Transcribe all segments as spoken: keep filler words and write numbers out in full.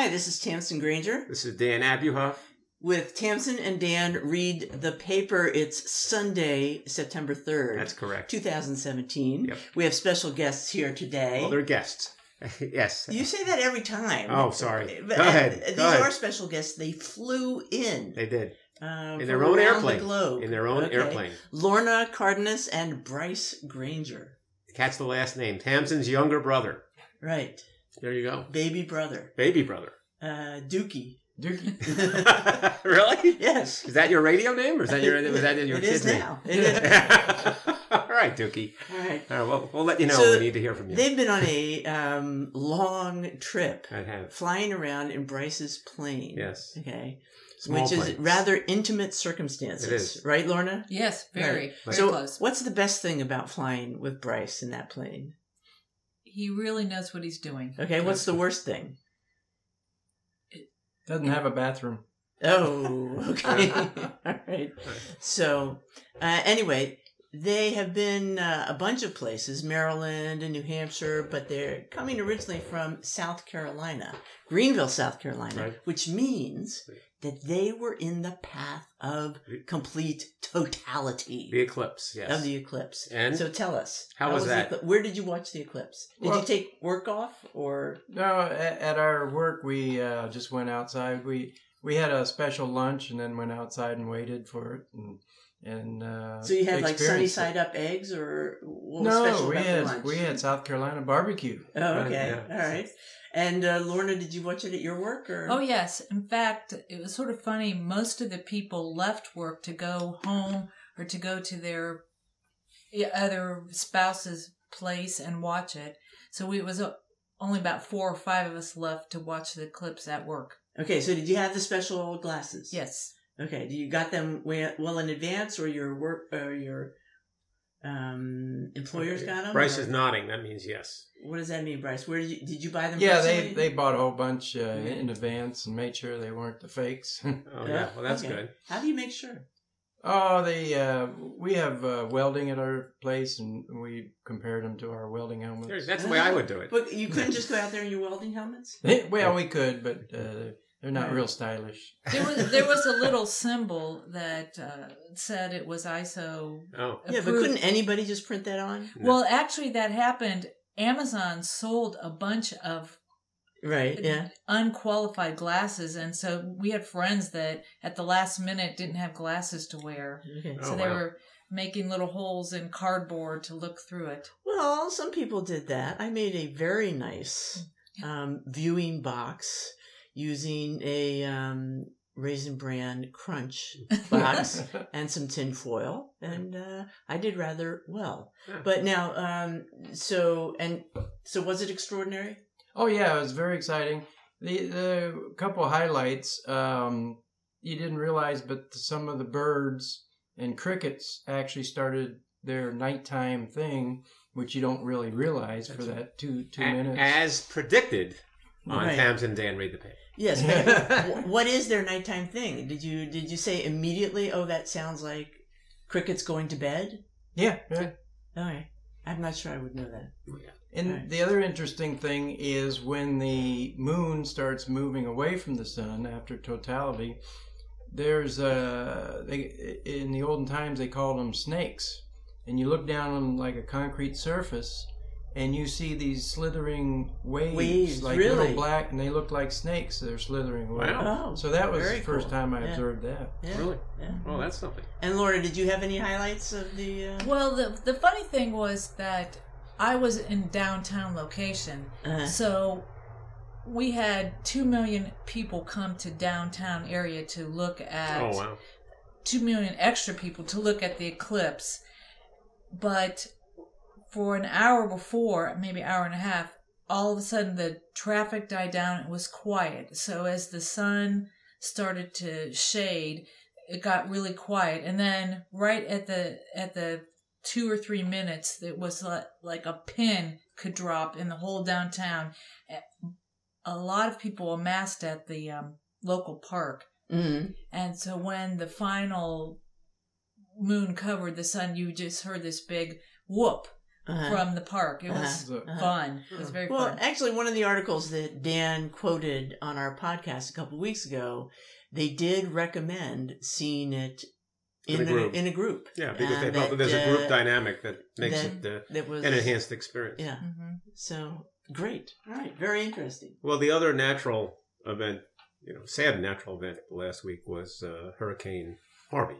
Hi, this is Tamsin Granger. This is Dan Abuhoff. With Tamsin and Dan read the paper. It's Sunday, September third. That's correct. twenty seventeen. Yep. We have special guests here today. Well, they're guests. Yes. You say that every time. Oh, sorry. But, Go ahead. Uh, these Go ahead. are special guests. They flew in. They did. Uh, in their own airplane. The globe. In their own okay. airplane. Lorna Cardenas and Bryce Granger. Catch the last name. Tamsin's younger brother. Right. There you go. Baby brother. Baby brother. Uh, Dookie. Dookie. Really? Yes. Is that your radio name, or is that your was that your it kid's is name? now. It is now. All right, Dookie. All right. All right. Well, we'll let you know So when we need to hear from you. They've been on a um, long trip, I have. flying around in Bryce's plane. Yes. Okay. Small Which planes. is rather intimate circumstances. It is. Right, Lorna? Yes, very, Right. very so close. what's the best thing about flying with Bryce in that plane? He really knows what he's doing. Okay. What's the worst thing? Doesn't have a bathroom. Oh, okay. All right. So, uh, anyway, they have been uh, a bunch of places, Maryland and New Hampshire, but they're coming originally from South Carolina, Greenville, South Carolina, Right. which means that they were in the path of complete totality The eclipse. Yes. of the eclipse. And? So tell us. How was the that? eclipse? Where did you watch the eclipse? Did Well- you take work off or? No, at, at our work we uh, just went outside. We we had a special lunch and then went outside and waited for it. And, and uh, So you had like sunny experienced it. side up eggs, or what was No, special we about the had lunch? we had South Carolina barbecue. Oh, Right, okay. yeah. All right. And uh, Lorna, did you watch it at your work? Or? Oh, yes. In fact, it was sort of funny. Most of the people left work to go home or to go to their other spouse's place and watch it. So we, it was uh, only about four or five of us left to watch the eclipse at work. Okay, so did you have the special glasses? Yes. Okay, you got them way- well in advance, or your work or your um, employers got them? Bryce or- is nodding. That means yes. What does that mean, Bryce? Where did you did you buy them? Yeah, they, personally? they bought a whole bunch uh, in advance and made sure they weren't the fakes. Oh yeah. Well, that's Okay. good. How do you make sure? Oh, they uh, we have uh, welding at our place, and we compared them to our welding helmets. That's the way I would do it. But you couldn't just go out there in your welding helmets? Well, we could, but uh, they're not Right. real stylish. There was there was a little symbol that uh, said it was I S O Oh. Yeah, but approved. couldn't anybody just print that on? Well, actually, that happened. Amazon sold a bunch of Right. Yeah. unqualified glasses, and so we had friends that at the last minute didn't have glasses to wear. Okay. Oh, So they wow. were making little holes in cardboard to look through it. Well, some people did that. I made a very nice um, viewing box using a um, Raisin Bran Crunch box and some tin foil, and uh, I did rather well. Yeah. But now, um, so and so, was it extraordinary? Oh yeah, it was very exciting. The the couple highlights um, you didn't realize, but some of the birds and crickets actually started their nighttime thing, which you don't really realize for that two two A- minutes. As predicted on Right. Tamsin Dan Read the Paper. Yes. But wh- what is their nighttime thing? Did you did you say immediately? Oh, that sounds like crickets going to bed. yeah, yeah. All right. I'm not sure I would know that. And Right. the other interesting thing is when the moon starts moving away from the sun after totality, there's uh they in the olden times they called them snakes, and you look down on like a concrete surface, and you see these slithering waves, Waves, like really? little black, and they look like snakes. They're slithering away. Wow. Oh, So that was very the first cool. time I Yeah. observed that. Yeah. Really? Yeah. Oh, that's something. And Laura, did you have any highlights of the? Uh... Well, the the funny thing was that I was in downtown location, Uh, so we had two million people come to downtown area to look at. Oh wow. Two million extra people to look at the eclipse, but for an hour before, maybe hour and a half, all of a sudden the traffic died down. It was quiet. So as the sun started to shade, it got really quiet. And then right at the at the two or three minutes, it was like, like a pin could drop in the whole downtown. A lot of people amassed at the um, local park. mm-hmm. And so when the final moon covered the sun, you just heard this big whoop, Uh-huh. from the park. It was Uh-huh. Uh-huh. fun. It was very Well, fun. actually, one of the articles that Dan quoted on our podcast a couple of weeks ago, they did recommend seeing it in, In a group. in a group. Yeah, because they And felt that there's a uh, group dynamic that makes that- it uh, That was an enhanced experience. Yeah. hmm So great. All right. Very interesting. Well, the other natural event, you know, sad natural event last week was uh, Hurricane Harvey.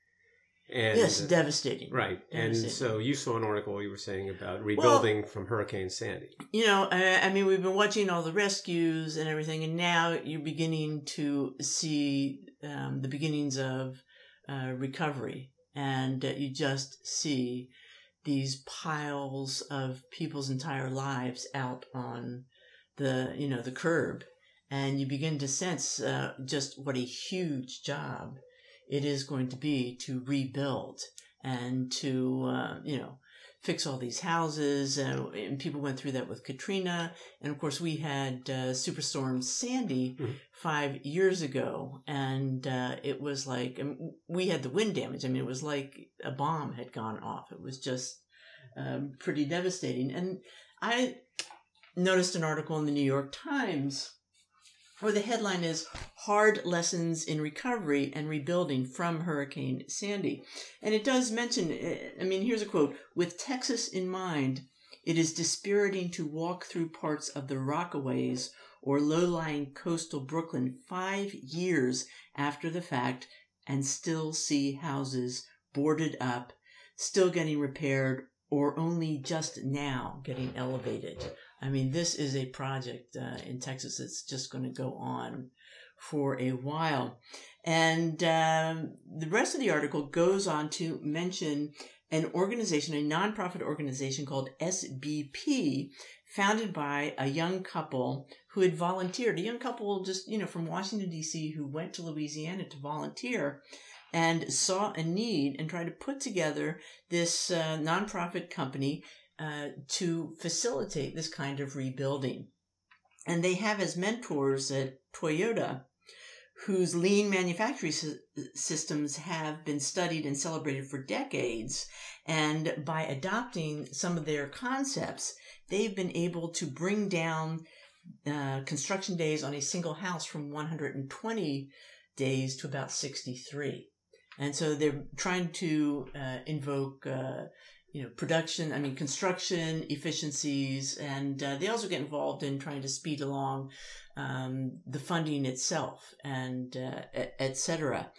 And, yes, uh, devastating. right. And Devastating. so you saw an article you were saying about rebuilding from Hurricane Sandy. You know, I, I mean, we've been watching all the rescues and everything, and now you're beginning to see um, the beginnings of uh, recovery, and uh, you just see these piles of people's entire lives out on the, you know, the curb, and you begin to sense uh, just what a huge job it is going to be to rebuild and to, uh, you know, fix all these houses. Uh, and people went through that with Katrina. And of course, we had uh, Superstorm Sandy Mhm. five years ago. And uh, it was like, I mean, we had the wind damage. I mean, it was like a bomb had gone off. It was just um, pretty devastating. And I noticed an article in the New York Times where the headline is Hard Lessons in Recovery and Rebuilding from Hurricane Sandy. And it does mention, I mean, here's a quote, with Texas in mind, it is dispiriting to walk through parts of the Rockaways or low-lying coastal Brooklyn five years after the fact and still see houses boarded up, still getting repaired, or only just now getting elevated. I mean, this is a project uh, in Texas that's just going to go on for a while. And um, the rest of the article goes on to mention an organization, a nonprofit organization called S B P, founded by a young couple who had volunteered, a young couple just, you know, from Washington, D C, who went to Louisiana to volunteer and saw a need and tried to put together this uh, nonprofit company Uh, to facilitate this kind of rebuilding. And they have as mentors at Toyota, whose lean manufacturing sy- systems have been studied and celebrated for decades. And by adopting some of their concepts, they've been able to bring down uh, construction days on a single house from one hundred twenty days to about sixty-three. And so they're trying to uh, invoke uh, you know, production, I mean, construction efficiencies, and uh, they also get involved in trying to speed along um, the funding itself, and uh, et cetera.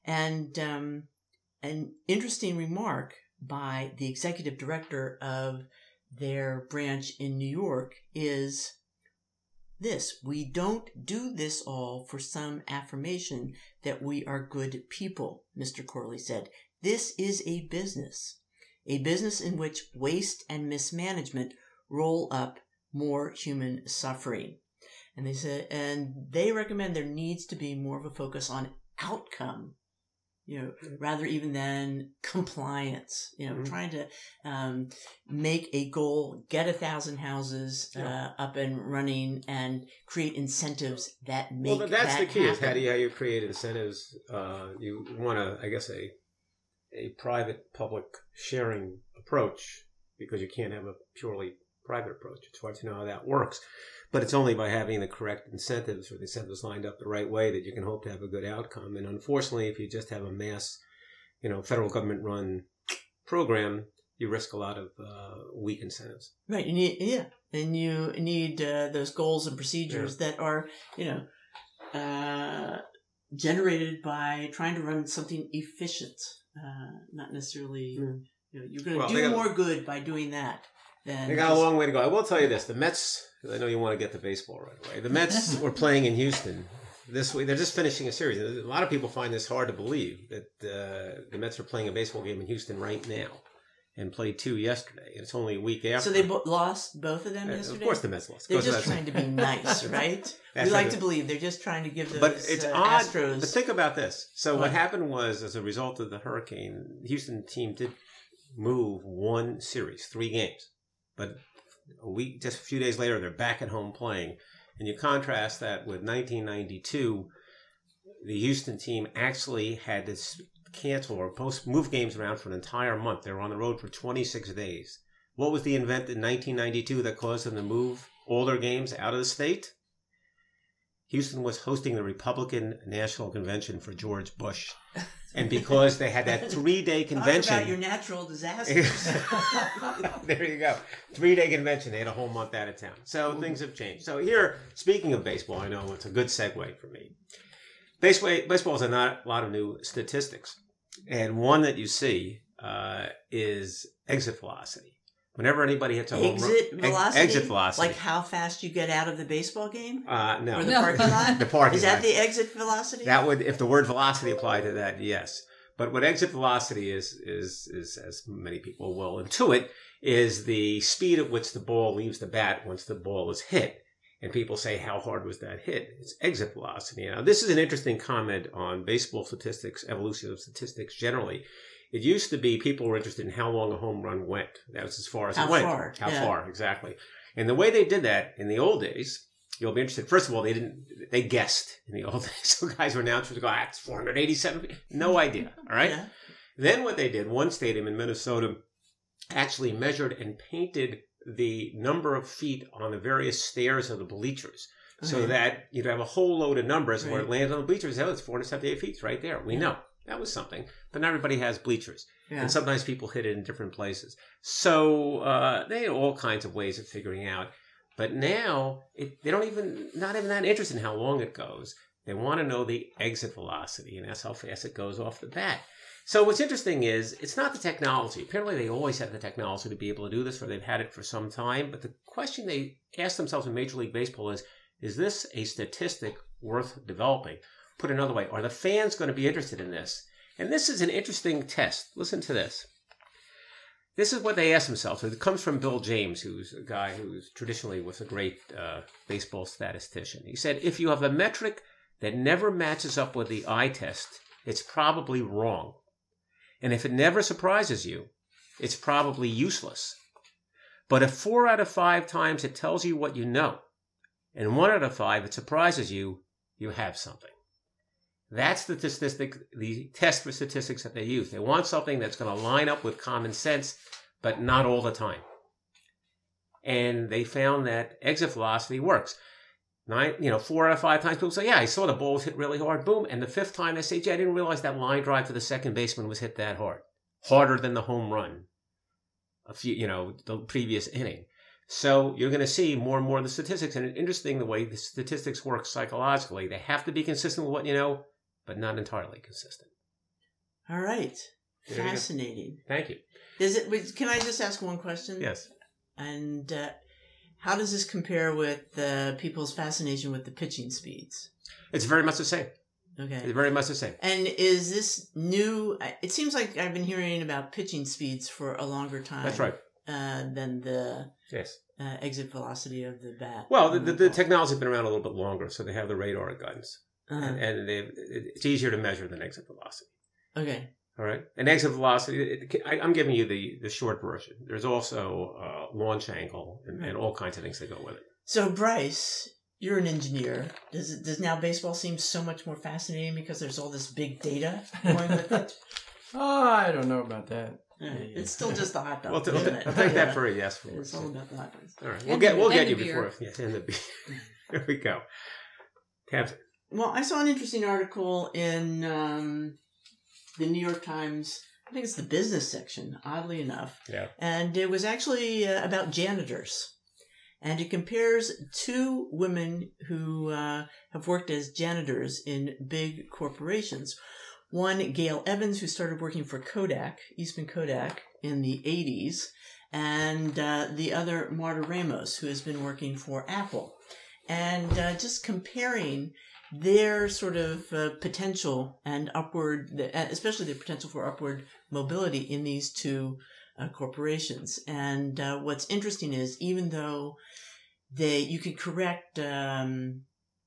And um, an interesting remark by the executive director of their branch in New York is this: we don't do this all for some affirmation that we are good people, Mister Corley said. This is a business. A business in which waste and mismanagement roll up more human suffering. And they said, and they recommend there needs to be more of a focus on outcome, you know, rather even than compliance, you know, Mm-hmm. trying to um, make a goal, get a thousand houses uh, Yeah. up and running, and create incentives that make Well, but that's that the key. Is happen. how do you, how you create incentives? Uh, you want to, I guess, a a private-public sharing approach, because you can't have a purely private approach. It's hard to know how that works. But it's only by having the correct incentives, or the incentives lined up the right way, that you can hope to have a good outcome. And unfortunately, if you just have a mass, you know, federal government-run program, you risk a lot of uh, weak incentives. Right. You need, yeah. And you need uh, those goals and procedures that are, you know, uh, generated by trying to run something efficient. Uh, not necessarily, Mm. you know, you're going to Well, do they got- more good by doing that than They got a just- long way to go. I will tell you this: the Mets. I know you want to get to baseball right away. The Mets were playing in Houston this week. They're just finishing a series. A lot of people find this hard to believe that uh, the Mets are playing a baseball game in Houston right now, and played two yesterday. And it's only a week after. So they bo- lost both of them Uh, yesterday? Of course, the Mets lost. They're Goes just without trying to saying. be nice, right? we That's like right. to believe they're just trying to give those But it's uh, odd. Astros. But think about this. So what What? happened was, as a result of the hurricane, the Houston team did move one series, three games. But a week, just a few days later, they're back at home playing. And you contrast that with nineteen ninety-two, the Houston team actually had to cancel or post move games around for an entire month. They were on the road for twenty-six days What was the event in nineteen ninety-two that caused them to move all their games out of the state? Houston was hosting the Republican National Convention for George Bush. And because they had that three-day convention... Talk about your natural disasters. There you go. Three-day convention. They had a whole month out of town. So Ooh. Things have changed. So here, speaking of baseball, I know it's a good segue for me. Baseball, baseball is a not, lot of new statistics. And one that you see uh, is exit velocity. Whenever anybody hits a home run, exit velocity, exit velocity, like how fast you get out of the baseball game, uh, no, or the no. parking lot. The parking is that lot. the exit velocity? That would, if the word velocity applied to that, yes. But what exit velocity is, is, is as many people will intuit, is the speed at which the ball leaves the bat once the ball is hit. And people say, how hard was that hit? It's exit velocity. Now, this is an interesting comment on baseball statistics, evolution of statistics generally. It used to be people were interested in how long a home run went. That was as far as how it went. Far? How yeah. far, exactly. And the way they did that in the old days, you'll be interested. First of all, they didn't, they guessed in the old days. So guys were announcers to go, ah, it's four hundred eighty-seven feet. No idea. All right. Yeah. Then what they did, one stadium in Minnesota actually measured and painted the number of feet on the various stairs of the bleachers. So Okay. that you'd have a whole load of numbers Right. where it lands on the bleachers. Oh, it's four hundred seventy-eight feet. It's right there. We Yeah. know. That was something. But not everybody has bleachers. Yeah. And sometimes people hit it in different places. So uh, they had all kinds of ways of figuring out. But now, it, they don't even, not even that interested in how long it goes. They want to know the exit velocity, and that's how fast it goes off the bat. So what's interesting is, it's not the technology. Apparently they always have the technology to be able to do this, or they've had it for some time. But the question they ask themselves in Major League Baseball is, is this a statistic worth developing? Put another way, are the fans going to be interested in this? And this is an interesting test. Listen to this. This is what they ask themselves. It comes from Bill James, who's a guy who traditionally was a great uh, baseball statistician. He said, if you have a metric that never matches up with the eye test, it's probably wrong. And if it never surprises you, it's probably useless. But if four out of five times it tells you what you know, and one out of five it surprises you, you have something. That's the statistic, the test for statistics that they use. They want something that's going to line up with common sense, but not all the time. And they found that exit velocity works. Nine, you know, four out of five times people say, yeah, I saw the ball was hit really hard, boom. And the fifth time they say, gee, I didn't realize that line drive to the second baseman was hit that hard. Harder than the home run, a few, you know, the previous inning. So you're going to see more and more of the statistics. And it's interesting the way the statistics work psychologically. They have to be consistent with what you know, but not entirely consistent. All right. There you go. Fascinating. Thank you. Is it? wait, Can I just ask one question? Yes. And uh, how does this compare with uh, people's fascination with the pitching speeds? It's very much the same. Okay. It's very much the same. And is this new? It seems like I've been hearing about pitching speeds for a longer time. That's right. Uh, than the Yes. uh, exit velocity of the bat. Well, the, the, the technology has been around a little bit longer, so they have the radar guns. Uh-huh. And, and they, it's easier to measure than exit velocity. Okay. All right. And exit velocity, it, I, I'm giving you the, the short version. There's also uh, launch angle and, and all kinds of things that go with it. So, Bryce, you're an engineer. Does it, does now baseball seem so much more fascinating because there's all this big data going with it? Oh, I don't know about that. Yeah, it's still just the hot dog. Well, isn't I'll it? take Yeah. that for a yes. For It's us. all about the hot dogs. All right. We'll And get the- we'll and get the you beer. before. Yes, and the beer. There we go. Tamsin. Well, I saw an interesting article in um, the New York Times. I think it's the business section, oddly enough. Yeah. And it was actually uh, about janitors. And it compares two women who uh, have worked as janitors in big corporations. One, Gail Evans, who started working for Kodak, Eastman Kodak, in the eighties. And uh, the other, Marta Ramos, who has been working for Apple. And uh, just comparing their sort of uh, potential and upward, especially their potential for upward mobility in these two uh, corporations. And uh, what's interesting is, even though they, you could correct um,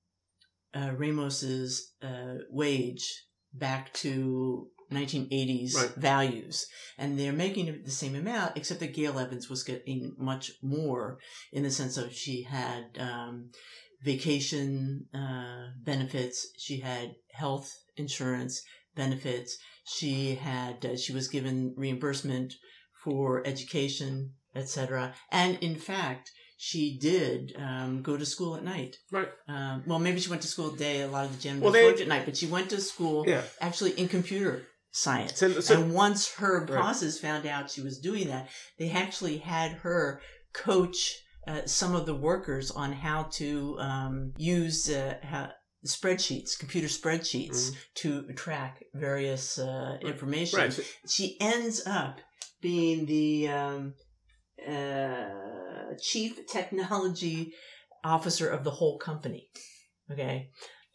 uh, Ramos's uh, wage back to nineteen eighties Right. values, and they're making the same amount, except that Gail Evans was getting much more in the sense of she had um, vacation uh, benefits, she had health insurance benefits, she had uh, she was given reimbursement for education et cetera. And in fact, she did um, go to school at night. Right. Um, well, maybe she went to school at day. A lot of the gym Well, well, they- worked at night, but she went to school Yeah. actually in computer science. So- so- and once her Right. bosses found out she was doing that, they actually had her coach uh, some of the workers on how to um, use uh, how, spreadsheets, computer spreadsheets, Mhm. to track various uh, information. Right. So- She ends up being the um, uh, chief technology officer of the whole company. Okay.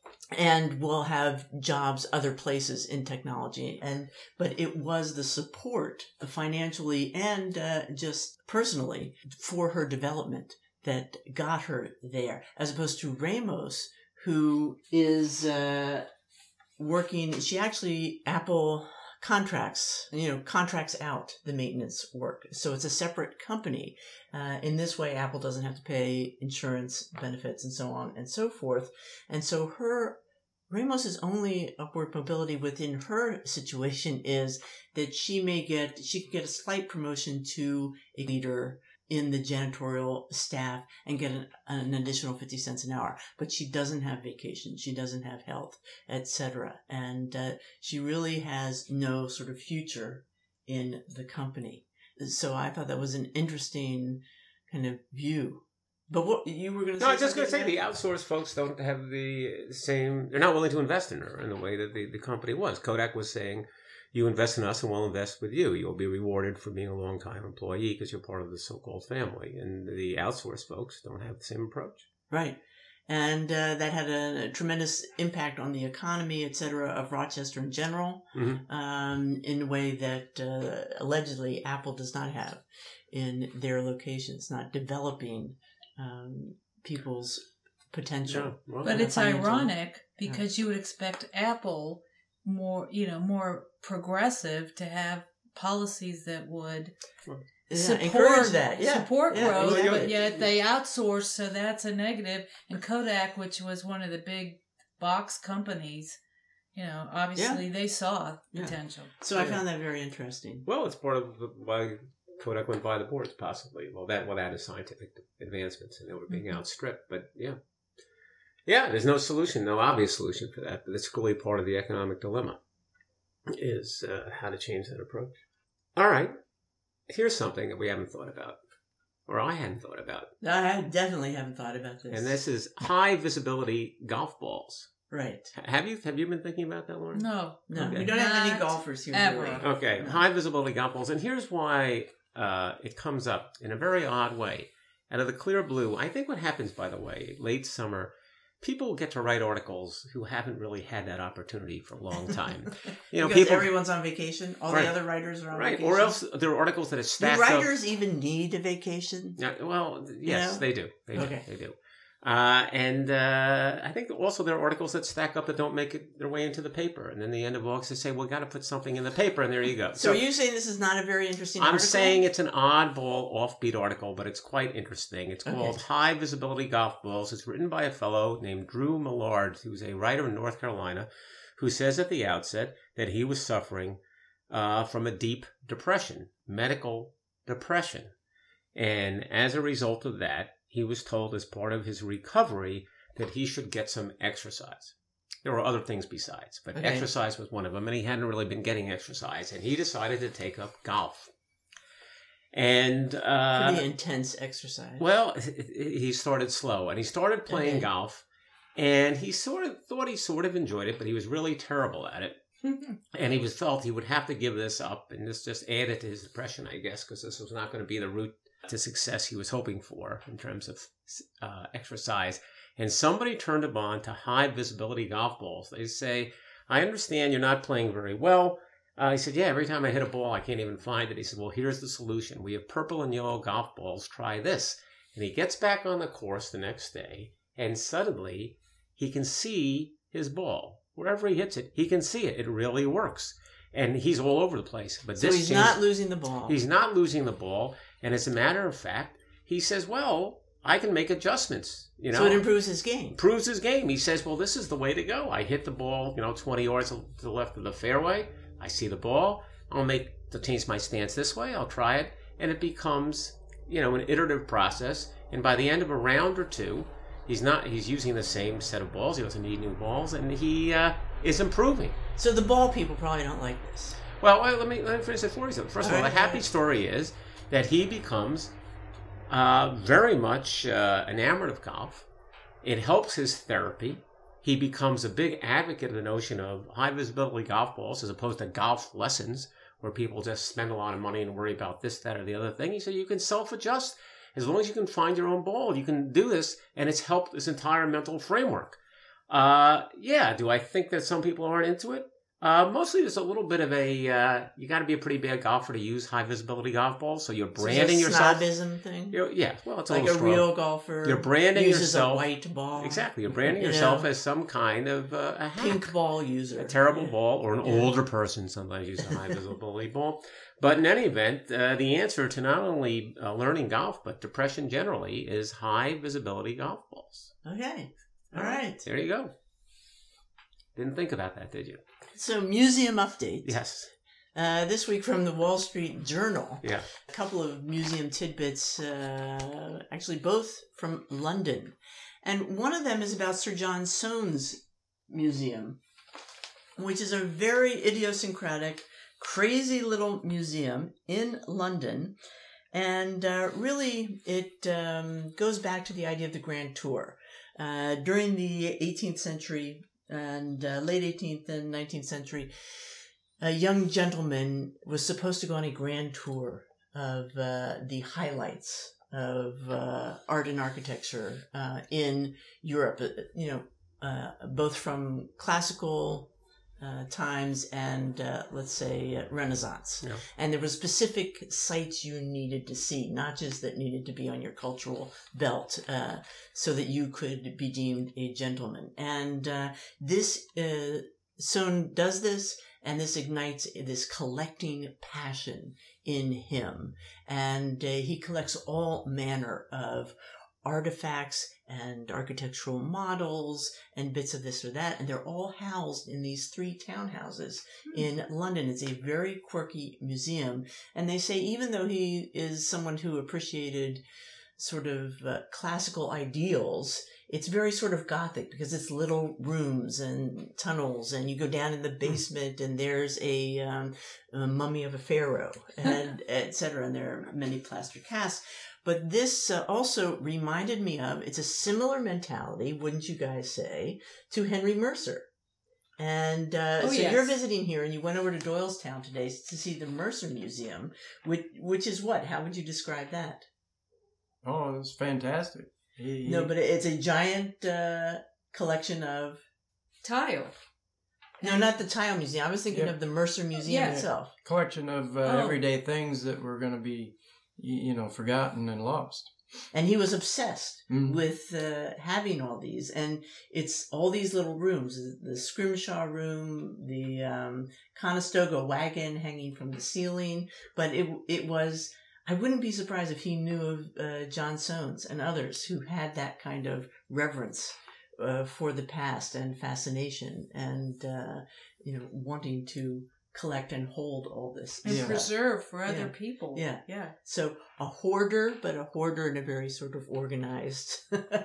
And will have jobs other places in technology. And, but it was the support financially and uh, just personally for her development that got her there, as opposed to Ramos, who is uh, working, she actually, Apple contracts, you know, contracts out the maintenance work. So it's a separate company. Uh, in this way, Apple doesn't have to pay insurance benefits and so on and so forth. And so her, Ramos's only upward mobility within her situation is that she may get, she could get a slight promotion to a leader in the janitorial staff and get an, an additional fifty cents an hour. But she doesn't have vacation. She doesn't have health, et cetera. And uh, she really has no sort of future in the company. So I thought that was an interesting kind of view. But what you were going to say? No, I was just going to say something the there? outsourced folks don't have the same. They're not willing to invest in her in the way that the, the company was. Kodak was saying, "You invest in us, and we'll invest with you. You'll be rewarded for being a long-time employee because you're part of the so-called family." And the outsourced folks don't have the same approach. Right. And uh, that had a, a tremendous impact on the economy, et cetera, of Rochester in general, Mm-hmm. um, in a way that uh, allegedly Apple does not have in their locations, not developing um, people's potential. Yeah, well, But it's Financial. ironic because you would expect Apple more, you know, more progressive to have policies that would Yeah, support encourage that. Yeah. support Yeah, growth, exactly. but yet they outsource, so that's a negative. And Kodak, which was one of the big box companies, you know, obviously they saw Yeah. potential. So I Yeah. found that very interesting. Well, it's part of the, why Kodak went by the boards, possibly. Well, that well, that is scientific advancements, and they were being Mhm. outstripped. But yeah, yeah, there's no solution, no obvious solution for that. But it's really part of the economic dilemma, is uh, how to change that approach. All right, here's something that we haven't thought about, or I hadn't thought about, I definitely haven't thought about this. and this is high visibility golf balls. Right. Have you have you been thinking about that, Lauren? No, No, Okay. we don't have any Not golfers here. ever. really. Okay, No. high visibility golf balls, and here's why uh, it comes up in a very odd way. Out of the clear blue, I think what happens, by the way, late summer, people get to write articles who haven't really had that opportunity for a long time. You know, because people, everyone's on vacation. All Right. the other writers are on right? vacation. Or else there are articles that are Do stacked up. writers even need a vacation? Yeah, well, yes, know? they do. They do. Okay. They do. Uh, and uh, I think also there are articles that stack up that don't make it their way into the paper. And then the end of August, they say, well, got to put something in the paper, and there you go. So, are you saying this is not a very interesting I'm article? saying it's an oddball, offbeat article, but it's quite interesting. It's Okay. called High Visibility Golf Balls. It's written by a fellow named Drew Millard, who's a writer in North Carolina, who says at the outset that he was suffering uh, from a deep depression, medical depression. And as a result of that, he was told as part of his recovery that he should get some exercise. There were other things besides, but Okay. exercise was one of them, and he hadn't really been getting exercise, and he decided to take up golf. And, uh, Pretty intense exercise. well, he started slow, and he started playing Okay. golf, and he sort of thought he sort of enjoyed it, but he was really terrible at it. And he was felt he would have to give this up, and this just added to his depression, I guess, because this was not going to be the route to success he was hoping for in terms of uh, exercise. And somebody turned him on to high visibility golf balls. They say, I understand you're not playing very well. Uh, he said, yeah, every time I hit a ball, I can't even find it. He said, well, here's the solution. We have purple and yellow golf balls. Try this. And he gets back on the course the next day, and suddenly he can see his ball. Wherever he hits it, he can see it. It really works. And he's all over the place. But so this he's changed- not losing the ball. He's not losing the ball. And as a matter of fact, he says, well, I can make adjustments. You know, so it improves his game. improves his game. He says, well, this is the way to go. I hit the ball, you know, twenty yards to the left of the fairway. I see the ball. I'll make to change my stance this way. I'll try it. And it becomes you know, an iterative process. And by the end of a round or two, he's not, he's using the same set of balls. He doesn't need new balls, and he uh, is improving. So the ball people probably don't like this. Well, let me, let me finish the story. First of all, All right, the happy yeah. story is that he becomes uh, very much uh, enamored of golf. It helps his therapy. He becomes a big advocate of the notion of high visibility golf balls as opposed to golf lessons where people just spend a lot of money and worry about this, that, or the other thing. He said you can self-adjust. As long as you can find your own ball, you can do this, and it's helped this entire mental framework. Uh, yeah, do I think that some people aren't into it? Uh, mostly there's a little bit of a, uh, you got to be a pretty bad golfer to use high visibility golf balls, so you're branding so it's a yourself. snobism thing? You're, yeah, well, it's a like a little strong. real golfer You're branding uses yourself. a white ball. Exactly, you're branding You yourself know, as some kind of uh, a hack. pink ball user. A terrible Yeah. ball, or an Yeah. older person sometimes uses a high visibility ball. But in any event, uh, the answer to not only uh, learning golf, but depression generally, is high visibility golf balls. Okay. All right. There you go. Didn't think about that, did you? So museum updates. Yes. Uh, this week from the Wall Street Journal. Yeah. A couple of museum tidbits, uh, actually both from London. And one of them is about Sir John Soane's museum, which is a very idiosyncratic, crazy little museum in London. And uh, really, it um, goes back to the idea of the Grand Tour. Uh, during the eighteenth century and uh, late eighteenth and nineteenth century, a young gentleman was supposed to go on a grand tour of uh, the highlights of uh, art and architecture uh, in Europe, uh, you know, uh, both from classical uh, times and, uh, let's say, uh, Renaissance. Yeah. And there were specific sites you needed to see, notches that needed to be on your cultural belt uh, so that you could be deemed a gentleman. And uh, this, uh, Soane does this, and this ignites this collecting passion in him. And uh, he collects all manner of artifacts and architectural models and bits of this or that. And they're all housed in these three townhouses Hmm. in London. It's a very quirky museum. And they say even though he is someone who appreciated sort of uh, classical ideals, it's very sort of Gothic because it's little rooms and tunnels, and you go down in the basement and there's a, um, a mummy of a pharaoh, and et cetera. And there are many plaster casts. But this uh, also reminded me of, it's a similar mentality, wouldn't you guys say, to Henry Mercer. And uh, Oh, so yes. you're visiting here, and you went over to Doylestown today to see the Mercer Museum, which, which is what? How would you describe that? Oh, it's fantastic. He, No, but it's a giant uh, collection of... Tile. No, not the Tile Museum. I was thinking Yeah. of the Mercer Museum Yeah. itself. collection of uh, Oh. everyday things that were going to be, y- you know, forgotten and lost. And he was obsessed Mhm. with uh, having all these. And it's all these little rooms. The Scrimshaw room, the um, Conestoga wagon hanging from the ceiling. But it it was... I wouldn't be surprised if he knew of uh, John Soane's and others who had that kind of reverence uh, for the past and fascination and, uh, you know, wanting to collect and hold all this And Yeah. preserve for other Yeah. people. Yeah. Yeah. So a hoarder, but a hoarder in a very sort of organized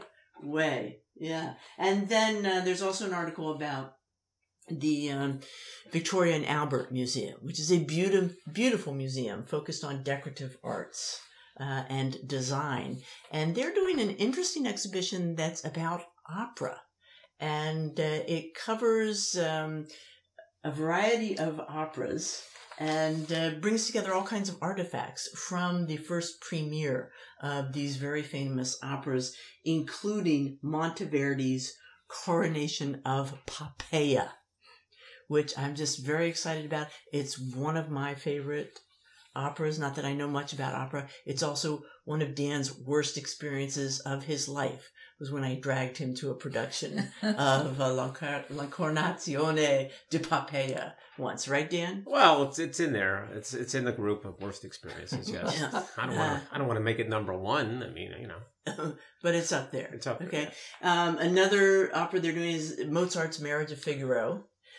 way. Yeah. And then uh, there's also an article about the um, Victoria and Albert Museum, which is a beautiful, beautiful museum focused on decorative arts uh, and design. And they're doing an interesting exhibition that's about opera. And uh, it covers um, a variety of operas and uh, brings together all kinds of artifacts from the first premiere of these very famous operas, including Monteverdi's Coronation of Poppaea, which I'm just very excited about. It's one of my favorite operas. Not that I know much about opera. It's also one of Dan's worst experiences of his life, was when I dragged him to a production of uh, L'Incarnazione di Poppaea once. Right, Dan? Well, it's it's in there. It's it's in the group of worst experiences. Yes. Yeah. I don't want to. I don't want to make it number one. I mean, you know, But it's up there. it's up there. Okay. Um, another opera they're doing is Mozart's Marriage of Figaro.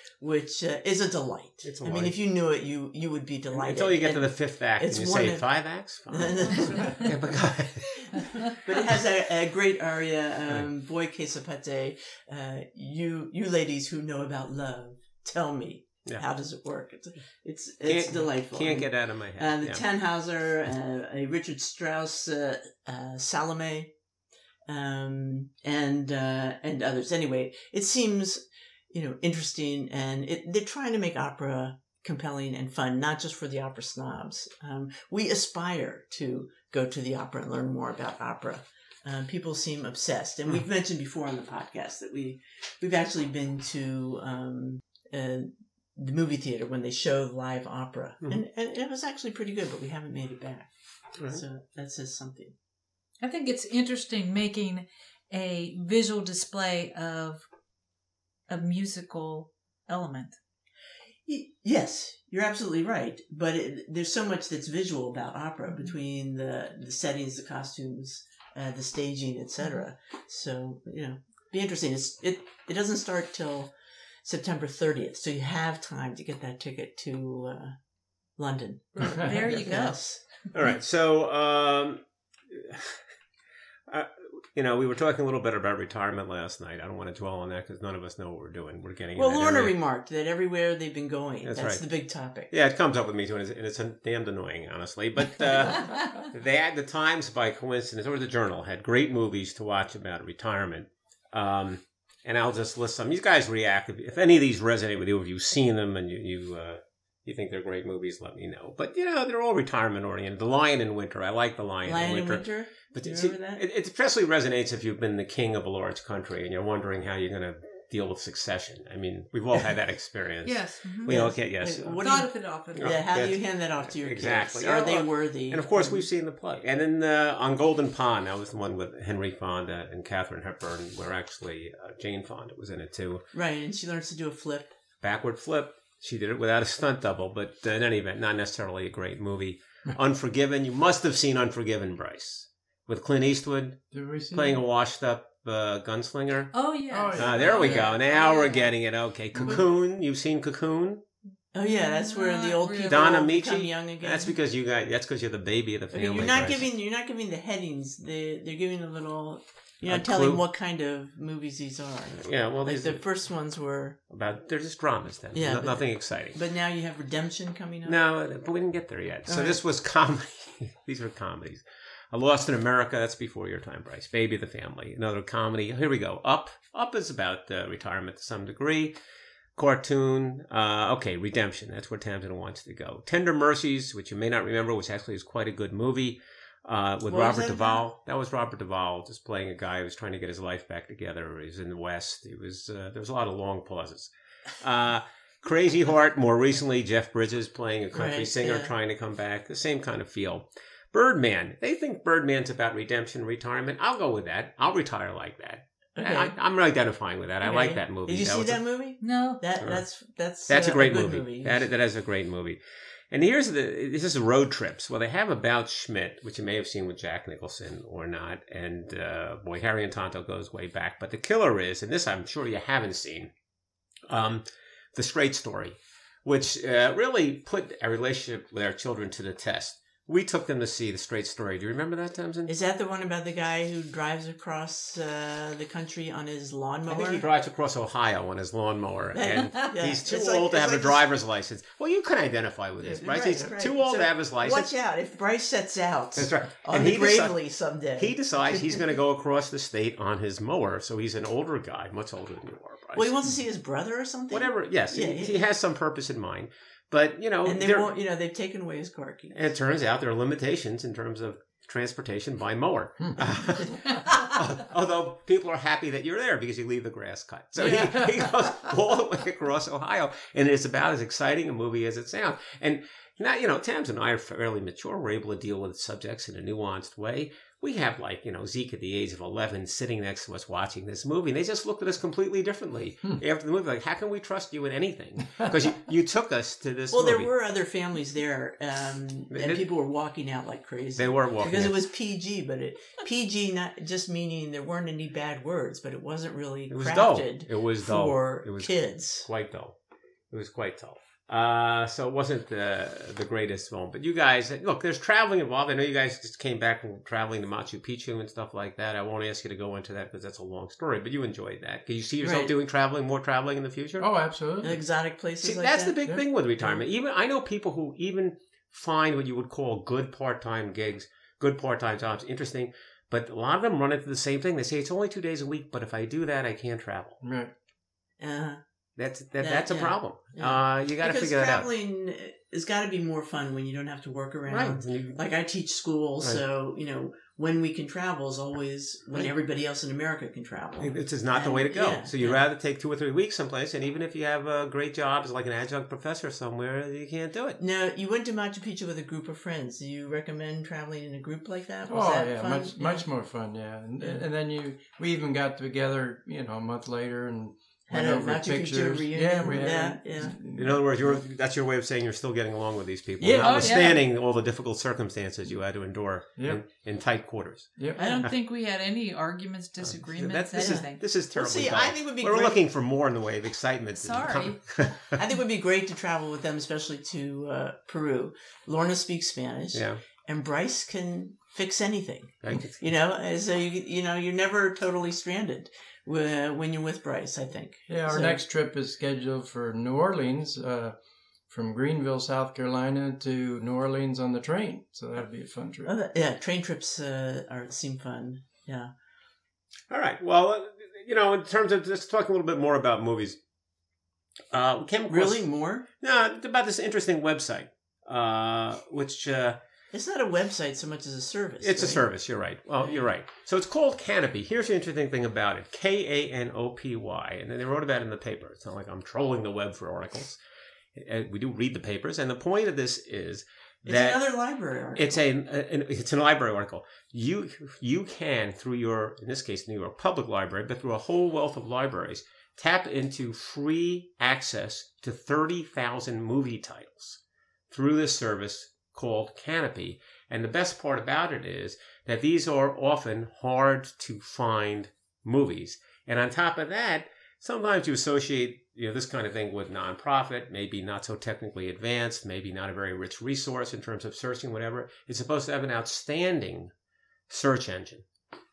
which uh, is a delight. It's a I mean, light. if you knew it, you you would be delighted. Until you get And- to the fifth act it's and you one say of- five acts? Fine. Yeah, but go ahead. But it has a, a great aria. Um, Voi che sapete, uh, you you ladies who know about love, tell me, Yeah. how does it work? It's it's it's Can't- delightful. Can't get out of my head. Uh, the yeah. Tannhauser, uh, a Richard Strauss, uh, uh, Salome, um, and uh, and others. Anyway, it seems you know interesting, and it, they're trying to make opera compelling and fun, not just for the opera snobs. Um, we aspire to go to the opera and learn more about opera. Um, people seem obsessed, and we've mentioned before on the podcast that we we've actually been to um, uh, the movie theater when they show live opera, Mhm. and, and it was actually pretty good, but we haven't made it back. Right. So that says something. I think it's interesting making a visual display of a musical element. Y- Yes, you're absolutely right. But it, there's so much that's visual about opera between the the settings, the costumes, uh, the staging, et cetera. So you know, be interesting. It's it it doesn't start till September thirtieth, so you have time to get that ticket to uh, London. There you go. Yes. All right. So, um, uh, you know, we were talking a little bit about retirement last night. I don't want to dwell on that because none of us know what we're doing. We're getting in Well, that Lorna area. remarked that everywhere they've been going, That's that's, right. the big topic. Yeah, it comes up with me too, and it's, and it's a damned annoying, honestly. But uh, they had the Times, by coincidence, or the Journal, had great movies to watch about retirement. Um, and I'll just list some. You guys react if, if any of these resonate with you. If you've seen them and you you uh, you think they're great movies, let me know. But you know, they're all retirement oriented. The Lion in Winter, I like The Lion, Lion in in Winter. Winter. But Do you see, remember that? It, it especially resonates if you've been the king of a large country and you're wondering how you're going to deal with succession. I mean, we've all had that experience. Yes. mhm. We Yes. all get yes. Like, Uh, what do Thought you- of it often. Yeah, how do That's- you hand that off to your Exactly. kids? Are they Yeah, worthy? And of course, we've seen the play. And then uh, on Golden Pond, that was the one with Henry Fonda and Katharine Hepburn, where actually uh, Jane Fonda was in it too. Right, and she learns to do a flip. Backward flip. She did it without a stunt double, but uh, in any event, not necessarily a great movie. Unforgiven. You must have seen Unforgiven, Bryce, with Clint Eastwood Did we see playing a that? washed-up uh, gunslinger. Oh, yes. Oh, yeah. Ah, there we Yeah. go. Now Oh, we're yeah. getting it. Okay, Cocoon. You've seen Cocoon? Oh yeah, that's where the old Not people really. Donna become Michi? young again. That's because you got. That's because you're the baby of the Okay, family. you're not Bryce. giving you're not giving the headings. They they're giving a little. You're A not telling clue? what kind of movies these are. Yeah, well, Like these the first ones were, about they're just dramas then. Yeah, No- but- nothing exciting. but now you have Redemption coming up. No, but we didn't get there yet. So All this was comedy. These were comedies. A Lost in America. That's before your time, Bryce. Baby of the Family. Another comedy. Here we go. Up. Up is about uh, retirement to some degree. Cartoon. Uh, okay, Redemption. That's where Tamsin wants to go. Tender Mercies, which you may not remember, which actually is quite a good movie. Uh, with What was Robert that Duvall. That was Robert Duvall just playing a guy who was trying to get his life back together. He was in the West. He was uh, there was a lot of long pauses. Uh, Crazy Heart. More recently, Jeff Bridges playing a country Right, singer yeah. trying to come back. The same kind of feel. Birdman. They think Birdman's about redemption, retirement. I'll go with that. I'll retire like that. Okay. I, I'm identifying with that. I Okay. like that movie. Did you see was that a- movie? No. That Sure. that's that's That's uh, a great good movie. movie. That, that is a great movie. And here's the, this is road trips. Well, they have About Schmidt, which you may have seen with Jack Nicholson or not. And, uh, boy, Harry and Tonto goes way back. But the killer is, and this I'm sure you haven't seen, um, The Straight Story, which uh, really put our relationship with our children to the test. We took them to see The Straight Story. Do you remember that, Tamsin? Is that the one about the guy who drives across uh, the country on his lawnmower? I think he drives across Ohio on his lawnmower, and Yeah. he's too It's old like- to it's have like a this- driver's license. Well, you can identify with this, Yeah, right? right, He's right. too old So, to have his license. Watch out if Bryce sets out That's right. on And the he deci- Gravely someday. He decides he's going to go across the state on his mower, so he's an older guy, much older than you are, Bryce. well, he wants to see his brother or something. Whatever. Yes, Yeah, he, yeah. he has some purpose in mind, but you know, And they there- won't. You know, they've taken away his car keys. and it turns out there are limitations in terms of transportation by mower. Although people are happy that you're there because you leave the grass cut. So he, he goes all the way across Ohio, and it's about as exciting a movie as it sounds. And now, you know, Tams and I are fairly mature. We're able to deal with subjects in a nuanced way. We have, like, you know, Zeke at the age of eleven sitting next to us watching this movie, and they just looked at us completely differently after the movie. Like, how can we trust you in anything? Because you, you took us to this Well, movie. there were other families there, um, They and did- people were walking out like crazy. They were walking because out. it was P G, but it P G not just meaning there weren't any bad words, but it wasn't really It was dull. crafted It was dull. for It was kids. quite dull. It was quite tough. Uh, so it wasn't the the greatest film. But you guys, look, there's traveling involved. I know you guys just came back from traveling to Machu Picchu and stuff like that. I won't ask you to go into that because that's a long story, but you enjoyed that. Can you see yourself Right. doing traveling, more traveling in the future? Oh, absolutely. Exotic places See, like that's that. the big Yeah. thing with retirement. Even I know people who even find what you would call good part-time gigs, good part-time jobs interesting, but a lot of them run into the same thing. They say it's only two days a week, but if I do that, I can't travel. Right. Uh, That's that, That- that's a yeah. problem. Yeah. Uh, you got to because figure that out. traveling has got to be more fun when you don't have to work around. Right. And you- Like I teach school, Right. so you know when we can travel is always when Right. everybody else in America can travel. This is not the way to go. Yeah, so you'd yeah. rather take two or three weeks someplace, and even if you have a great job as like an adjunct professor somewhere, you can't do it. Now, you went to Machu Picchu with a group of friends. Do you recommend traveling in a group like that? Was Oh that yeah, fun? much Yeah. much more fun. Yeah, and, Yeah. and then you we even got together, you know, a month later and Had went a over Machu Picchu pictures. reunion? Yeah, we had, Yeah, yeah. In other words, you're, that's your way of saying you're still getting along with these people, Yeah. Oh, yeah. notwithstanding all the difficult circumstances you had to endure Yep. in, in tight quarters. Yep. I don't think we had any arguments, disagreements, That- this, is, anything. this is Well, terribly see, dull. I think it would be We're great- looking for more in the way of excitement. Sorry. I think it would be great to travel with them, especially to uh, Peru. Lorna speaks Spanish, yeah. and Bryce can fix anything. Right. You know, and so you you know you're never totally stranded when when you're with Bryce. I think. Yeah, our So- next trip is scheduled for New Orleans, uh, from Greenville, South Carolina to New Orleans on the train. So that'd be a fun trip. Oh, that, yeah, train trips uh, are seem fun. Yeah. All right. Well, uh, you know, in terms of let's talk a little bit more about movies. Uh, we came across, Really, more? No, about this interesting website, uh, which uh, It's not a website so much as a service. it's a right? service. You're right. Well, you're right. So it's called Canopy. Here's the interesting thing about it: K A N O P Y, and then they wrote about it in the paper. It's not like I'm trolling the web for articles. Uh, We do read the papers, and the point of this is It's that another library article. it's a an, it's a library article. You you can through your in this case New York Public Library, but through a whole wealth of libraries, tap into free access to thirty thousand movie titles through this service called Canopy. And the best part about it is that these are often hard to find movies. And on top of that, sometimes you associate you know this kind of thing with nonprofit, maybe not so technically advanced, maybe not a very rich resource in terms of searching, whatever. It's supposed to have an outstanding search engine.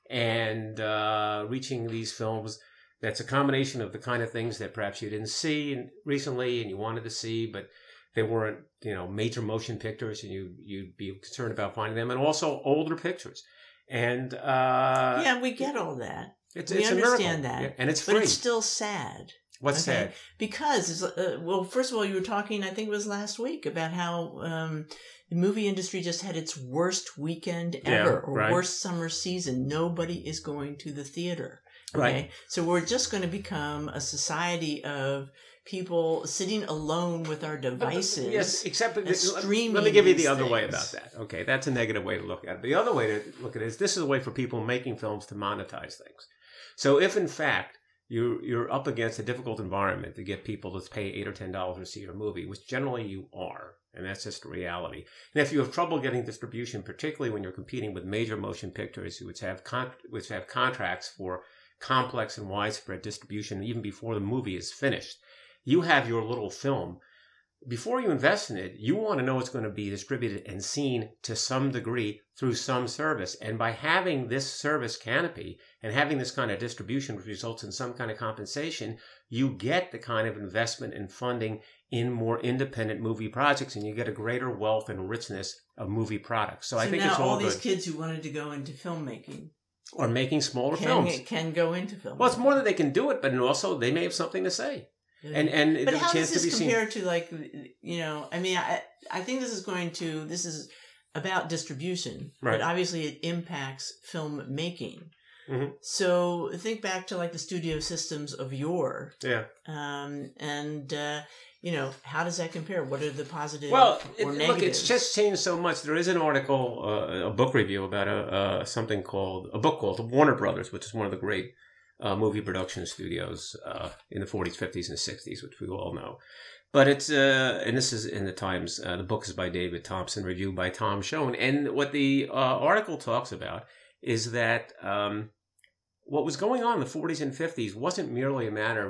And uh, reaching these films, that's a combination of the kind of things that perhaps you didn't see in, recently and you wanted to see, but they weren't, you know, major motion pictures, and you you'd be concerned about finding them, and also older pictures. And uh, yeah, we get all that. it's, we it's understand a miracle. that. Yeah, and it's But free. it's still sad. What's Okay. sad? Because, it's, uh, well, first of all, you were talking, I think it was last week, about how um, the movie industry just had its worst weekend ever, Yeah, or right. worst summer season. Nobody is going to the theater. Okay? Right. So we're just going to become a society of people sitting alone with our devices. Yes, except and let, streaming let me give you the these other way things. about that. Okay, that's a negative way to look at it. The other way to look at it is this is a way for people making films to monetize things. So if in fact you you're up against a difficult environment to get people to pay eight or ten dollars to see your movie, which generally you are, and that's just the reality. And if you have trouble getting distribution, particularly when you're competing with major motion pictures which have con- which have contracts for complex and widespread distribution even before the movie is finished, you have your little film. Before you invest in it, you want to know it's going to be distributed and seen to some degree through some service. And by having this service Canopy and having this kind of distribution, which results in some kind of compensation, you get the kind of investment and funding in more independent movie projects, and you get a greater wealth and richness of movie products. So, So I think now it's all, all good. these kids who wanted to go into filmmaking Or making smaller can, films. can go into filmmaking. Well, it's more that they can do it, but also they may have something to say. And and But the how chance does to be this seen. compare to, like, you know, I mean, I I think this is going to, this is about distribution, Right. but obviously it impacts film making. Mhm. So think back to, like, the studio systems of yore, Yeah. um, and, uh, you know, how does that compare? What are the positive Well, it, or look, negatives? it's just changed so much. There is an article, uh, a book review about a uh, something called a book called Warner Brothers, which is one of the great uh, movie production studios uh, in the forties, fifties, and sixties, which we all know. But it's uh, and this is in the Times. Uh, the book is by David Thompson, reviewed by Tom Schoen. And what the uh, article talks about is that um, what was going on in the forties and fifties wasn't merely a matter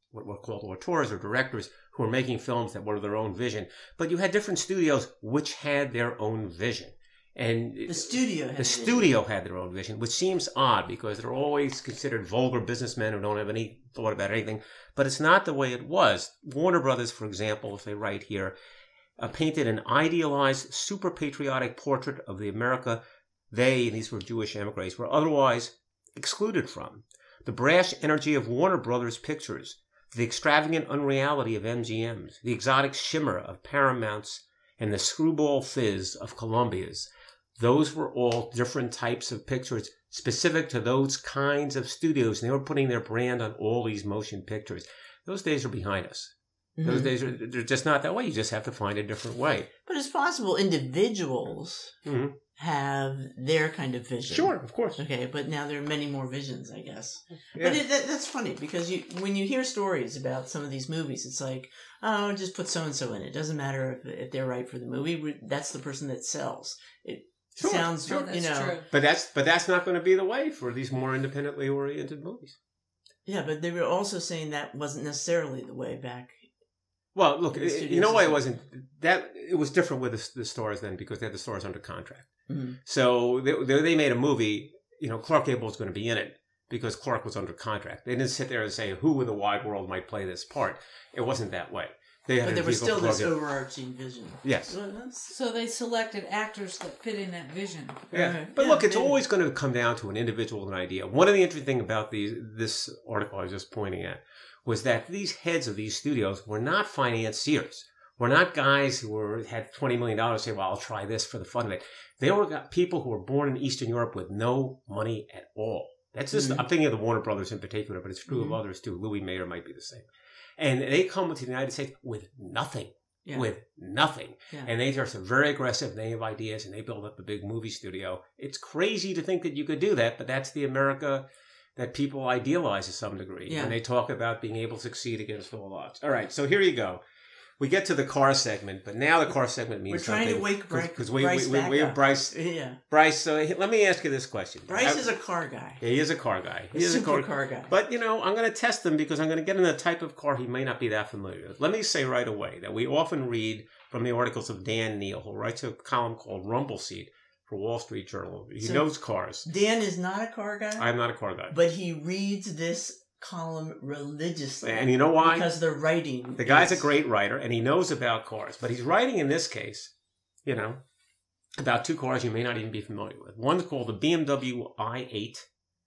what were called auteurs or directors who were making films that were their own vision. But you had different studios which had their own vision. And The studio had the vision. studio had their own vision, which seems odd because they're always considered vulgar businessmen who don't have any thought about anything. But it's not the way it was. Warner Brothers, for example, if they write here, uh, painted an idealized, super patriotic portrait of the America they, and these were Jewish emigres, were otherwise excluded from. The brash energy of Warner Brothers Pictures, the extravagant unreality of M G M's, the exotic shimmer of Paramount's, and the screwball fizz of Columbia's. Those were all different types of pictures specific to those kinds of studios, and they were putting their brand on all these motion pictures. Those days are behind us. Mhm. Those days are they're just not that way. You just have to find a different way. But it's possible individuals Mm-hmm. have their kind of vision. Sure, of course. Okay, but now there are many more visions, I guess. Yeah. But it, that, that's funny because you when you hear stories about some of these movies, it's like, oh, just put so and so in it. Doesn't matter if, if they're right for the movie. That's the person that sells. It Sure, sounds, Sure, that's you know, true. But that's but that's not going to be the way for these more independently oriented movies. yeah. But they were also saying that wasn't necessarily the way back. Well, look, The it- studios you know why it is- wasn't that it was different with the, the stars then because they had the stars under contract. Mhm. So they, they they made a movie. You know, Clark Gable was going to be in it because Clark was under contract. They didn't sit there and say who in the wide world might play this part. It wasn't that way. They had But a there was vehicle still Clark this Gable- overarching vision. Yes. Well, that's- So they selected actors that fit in that vision. Yeah, Okay. but Yeah, look, it's maybe. always going to come down to an individual and an idea. One of the interesting things about these, this article I was just pointing at was that these heads of these studios were not financiers. Were not guys who were had twenty million dollars say, well, I'll try this for the fun of it. They were got people who were born in Eastern Europe with no money at all. That's just, Mhm. I'm thinking of the Warner Brothers in particular, but it's true Mhm. of others too. Louis Mayer might be the same. And they come to the United States with nothing. Yeah. With nothing. Yeah. And they are very aggressive. They have ideas and they build up a big movie studio. It's crazy to think that you could do that, but that's the America that people idealize to some degree. Yeah. And they talk about being able to succeed against all odds. All right, so here you go. We get to the car segment, but now the car segment means We're trying to something. wake Bryce, Because we, Bryce we, we, back we have up. Bryce. Yeah. Bryce, so let me ask you this question. Bryce I- is a car guy. yeah, he is a car guy. He He's is a a super car car guy. But, you know, I'm going to test him because I'm going to get in the type of car he may not be that familiar with. Let me say right away that we often read from the articles of Dan Neal, who writes a column called Rumble Seat for Wall Street Journal. He So- knows cars. Dan is not a car guy, I'm not a car guy. but he reads this column religiously. And you know why? Because the writing. The guy's a is- great writer, and he knows about cars. But he's writing, in this case, you know, about two cars you may not even be familiar with. One's called the B M W i eight.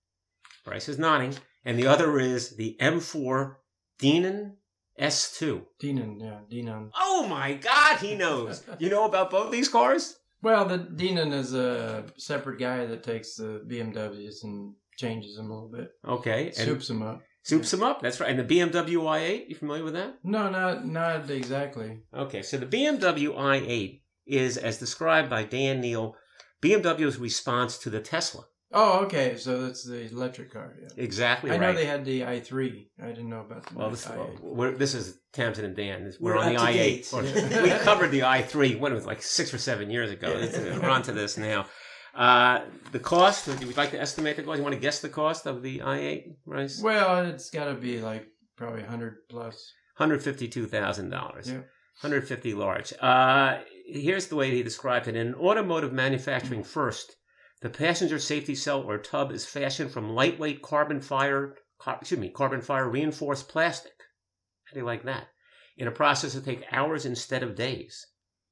Bryce is nodding. And the other is the M four Denon S two. Denon, yeah, Denon. Oh my God, he knows. You know about both these cars? Well, the Denon is a separate guy that takes the B M Ws and changes them a little bit, Okay. And soups them up. soups them up. That's right. And the B M W i eight, you familiar with that? No, not not exactly. Okay, so the B M W i eight is, as described by Dan Neal, B M W's response to the Tesla. Oh, okay. So that's the electric car. Yeah. Exactly I right. know they had the i three. I didn't know about the Well, this, i well, eight. we're, this is Tamsin and Dan. We're, We're on the up to i eight. date. Or- Yeah. we covered the i three, when it was like six or seven years ago. It's- We're on to this now. Uh, the cost, would you like to estimate the cost? You want to guess the cost of the i eight, Bryce? Well, it's got to be like probably one hundred plus. one hundred fifty-two thousand dollars. Yeah. one hundred fifty large. Uh, here's the way he described it. In automotive manufacturing first, the passenger safety cell or tub is fashioned from lightweight carbon fiber, car, excuse me, carbon fiber reinforced plastic. How do you like that? In a process that takes hours instead of days.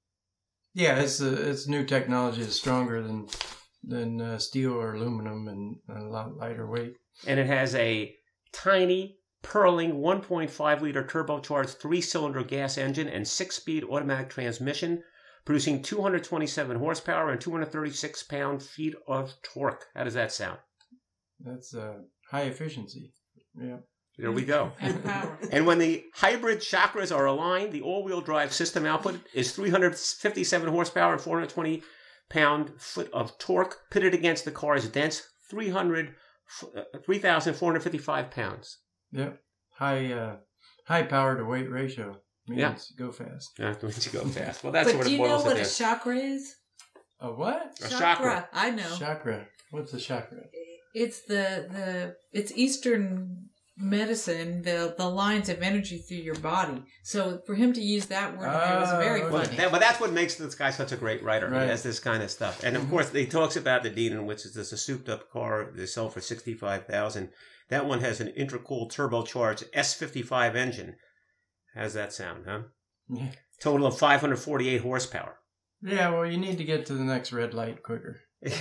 Yeah, it's uh, it's new technology. It's stronger than than uh, steel or aluminum and a lot lighter weight. And it has a tiny, purling one point five liter turbocharged three-cylinder gas engine and six-speed automatic transmission, producing two hundred twenty-seven horsepower and two hundred thirty-six pound-feet of torque. How does that sound? That's uh, high efficiency. Yeah. There we go. And power. And when the hybrid chakras are aligned, the all-wheel drive system output is three hundred fifty-seven horsepower and four hundred twenty pound-foot of torque, pitted against the car's dense three hundred, three thousand four hundred fifty-five pounds. Yeah. High uh, high power to weight ratio means Yeah. go fast. That means you go fast. Well, that's But what do it you know boils what it a down. chakra is? A what? A chakra. I know. Chakra. What's a chakra? It's the the it's Eastern medicine, the the lines of energy through your body. So for him to use that word uh, was very well, funny. that, but that's what makes this guy such a great writer. Right. He has this kind of stuff. And of mm-hmm. course, he talks about the Denon, which is this a souped-up car they sell for sixty-five thousand dollars. That one has an intercooled turbocharged S fifty-five engine. How's that sound, huh? Yeah. Total of five hundred forty-eight horsepower. Yeah, well, you need to get to the next red light quicker.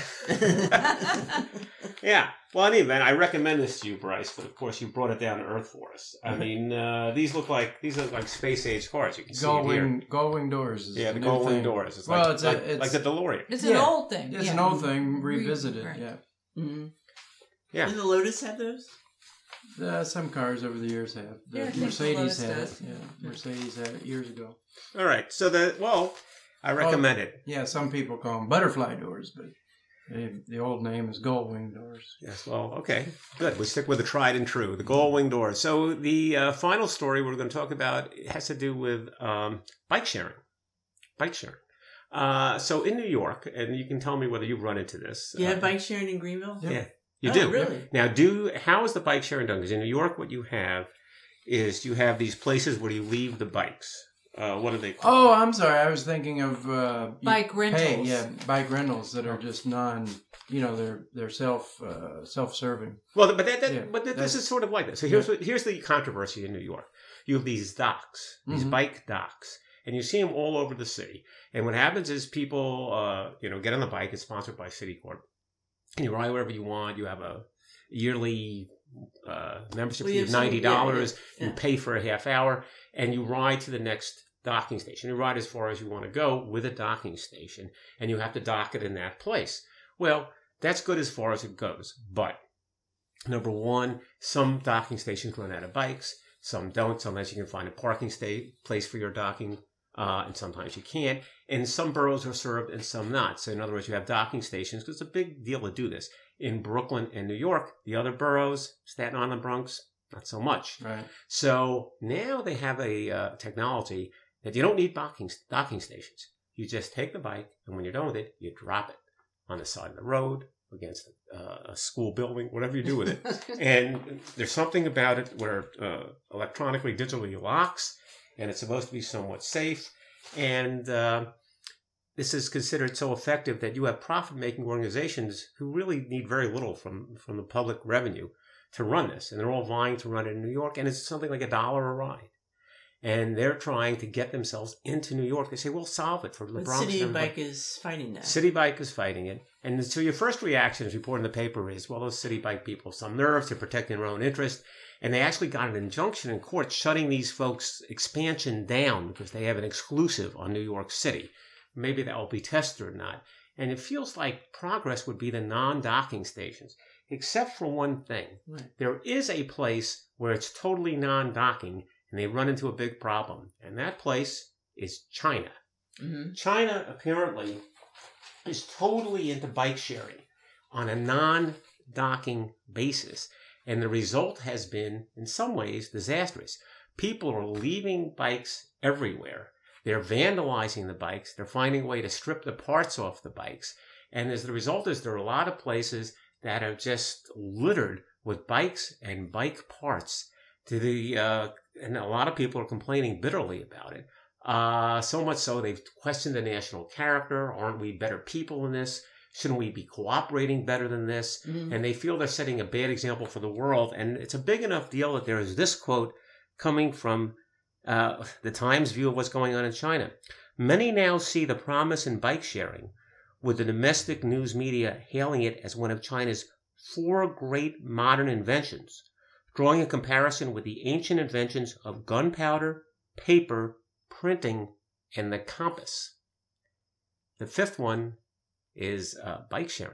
Yeah. Well, in any event, I recommend this to you, Bryce, but of course you brought it down to earth for us. I mean, uh, these look like these look like space age cars. You can see it here. Gull-wing doors. Is yeah, the gull-wing doors. It's well, like, it's, like, a, it's like the DeLorean. It's yeah. an old thing. It's yeah. an old thing revisited. Right. Yeah. Mm-hmm. Yeah. Did the Lotus have those? Uh, some cars over the years have. The yeah, Mercedes had does. it. Yeah, Mercedes had it years ago. All right. So the well, I recommend oh, it. Yeah, some people call them butterfly doors, but they, the old name is gull-wing doors. Yes. Well, okay, good. We stick with the tried and true, the gull-wing doors. So the uh, final story we're going to talk about has to do with um, bike sharing. Bike sharing. Uh, so in New York, and you can tell me whether you've run into this. You uh, have bike sharing in Greenville? Yeah. yeah. You oh, do. Really? Now, do how is the bike sharing done? Because in New York, what you have is you have these places where you leave the bikes. Uh, what are they called? Oh, I'm sorry. I was thinking of uh, bike rentals. Pay, yeah, bike rentals that are just non. You know, they're they're self uh, self serving. Well, but that, that yeah, but this is sort of like this. So here's yeah. what, here's the controversy in New York. You have these docks, these mm-hmm. bike docks, and you see them all over the city. And what happens is people, uh, you know, get on the bike. It's sponsored by Citicorp. And you ride wherever you want. You have a yearly uh, membership well, fee of ninety dollars. Yeah, yeah. You pay for a half hour, and you ride to the next docking station. You ride as far as you want to go with a docking station, and you have to dock it in that place. Well, that's good as far as it goes. But, number one, some docking stations run out of bikes. Some don't. Sometimes you can find a parking sta- place for your docking, uh, and sometimes you can't. And some boroughs are served and some not. So in other words, you have docking stations, because it's a big deal to do this. In Brooklyn and New York, the other boroughs, Staten Island, Bronx, not so much. Right. So now they have a uh, technology that you don't need docking, docking stations. You just take the bike, and when you're done with it, you drop it on the side of the road, against uh, a school building, whatever you do with it. And there's something about it where uh, electronically, digitally locks, and it's supposed to be somewhat safe. And uh, this is considered so effective that you have profit-making organizations who really need very little from, from the public revenue to run this. And they're all vying to run it in New York, and it's something like a dollar a ride. And they're trying to get themselves into New York. They say, we'll solve it for the but Bronx. City Bike is fighting that. City Bike is fighting it. And so your first reaction, as reported in the paper, is, well, those City Bike people have some nerve to protect their own interest. And they actually got an injunction in court shutting these folks' expansion down because they have an exclusive on New York City. Maybe that will be tested or not. And it feels like progress would be the non-docking stations, except for one thing. Right. There is a place where it's totally non-docking, and they run into a big problem. And that place is China. Mm-hmm. China apparently is totally into bike sharing on a non-docking basis. And the result has been, in some ways, disastrous. People are leaving bikes everywhere. They're vandalizing the bikes. They're finding a way to strip the parts off the bikes. And as the result is, there are a lot of places that are just littered with bikes and bike parts. To the uh, and a lot of people are complaining bitterly about it. Uh, so much so they've questioned the national character. Aren't we better people in this? Shouldn't we be cooperating better than this? Mm-hmm. And they feel they're setting a bad example for the world. And it's a big enough deal that there is this quote coming from uh, the Times view of what's going on in China. Many now see the promise in bike sharing, with the domestic news media hailing it as one of China's four great modern inventions, drawing a comparison with the ancient inventions of gunpowder, paper, printing, and the compass. The fifth one is uh, bike sharing.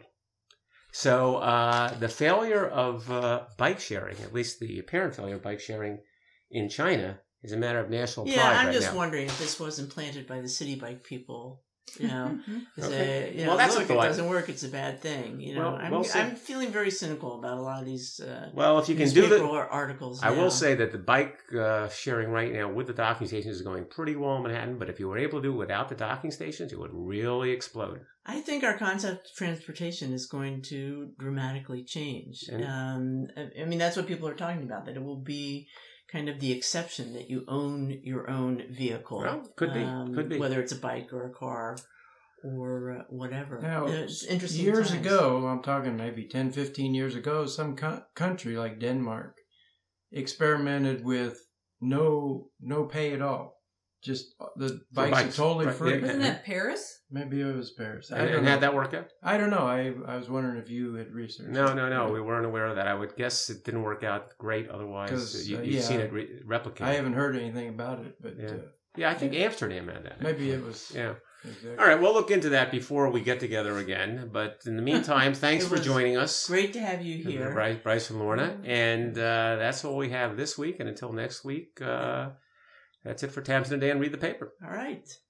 So uh, the failure of uh, bike sharing, at least the apparent failure of bike sharing in China, is a matter of national yeah, pride I'm right just now. wondering if this wasn't planted by the City Bike people You know, Okay. say, you know, Well, that's look, a thought. it doesn't work. It's a bad thing. You know, Well, I'm, well said. I'm feeling very cynical about a lot of these. Uh, Well, if you can do newspaper the, articles. I now. will say that the bike uh, sharing right now with the docking stations is going pretty well in Manhattan. But if you were able to do it without the docking stations, it would really explode. I think our concept of transportation is going to dramatically change. And- Um, I I mean, that's what people are talking about. That it will be kind of the exception that you own your own vehicle. Well, could be, um, could be. whether it's a bike or a car or uh, whatever. Now, It's interesting. years times. ago, I'm talking maybe ten, fifteen years ago, some co- country like Denmark experimented with no no pay at all. Just the bikes, bikes, are totally right, free. yeah. Wasn't that Paris? Maybe it was Paris. I And, don't and know. had that work out? I don't know. I I was wondering if you had researched. No, it. no, no. We weren't aware of that. I would guess it didn't work out great. Otherwise, 'Cause, you, uh, you've yeah, seen it re- replicated. I haven't heard anything about it, but Yeah. uh, Yeah, I think Amsterdam had that. maybe it was. Yeah. Exactly. All right, we'll look into that before we get together again. But in the meantime, thanks It for was joining us. Great to have you here. Bryce, Bryce and Lorna. And uh, that's all we have this week. And until next week, uh, that's it for Tamsin and Dan Read the Paper. All right.